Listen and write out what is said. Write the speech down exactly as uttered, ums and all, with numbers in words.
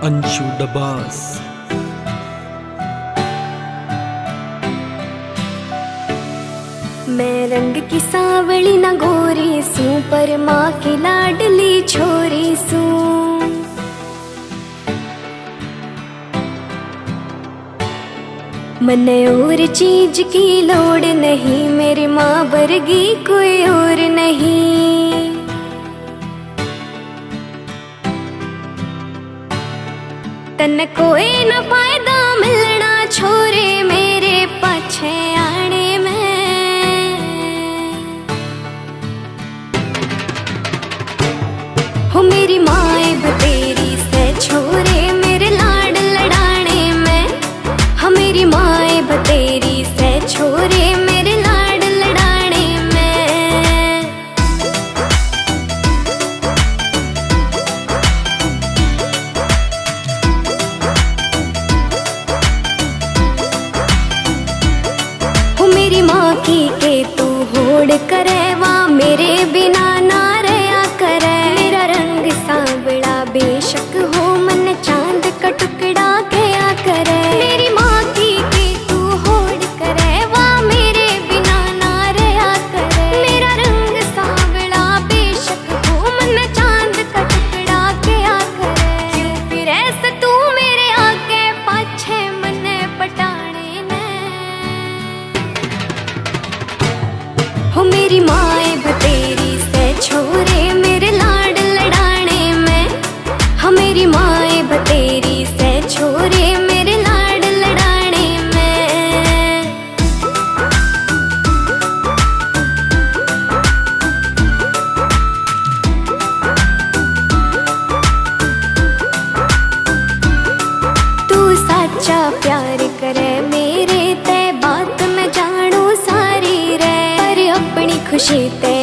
अंशु डबास। मैं रंग की सांवली ना गोरी सू, पर माँ की लाडली छोरी सू। मने और चीज की लोड़ नहीं, मेरी माँ वर्गी कोई और नहीं। तन कोई न फायदा मिलना छोरे मेरे पाछे आने में। हो मेरी माए बतेरी से छोरे मेरे लाड लड़ाने में। हो मेरी माए बतेरी से छोरे मेरे लाड लड़ाने में। हो मेरी माँ की के तू होड़ करे वा मेरे बिना ना रहा करे। मेरा रंग सांवला बेशक हो मन चांद का टुकड़ा गया करे। मेरी माँ की के तू होड़ करे वा मेरे बिना ना रहा करे। मेरा रंग सांवला बेशक हो मन चांद का टुकड़ा गया करे। क्यों फिर ऐसे तू मेरे आगे पाछे मने पटाने ने। हो मेरी माए बतेरी से छोरे मेरे लाड लड़ाने में। हो मेरी माए बतेरी से छोरे मेरे लाड लड़ाने में। तू साचा प्यार करे मेरे ते बात मैं जानू सारी रे। पर अपनी खुशी ते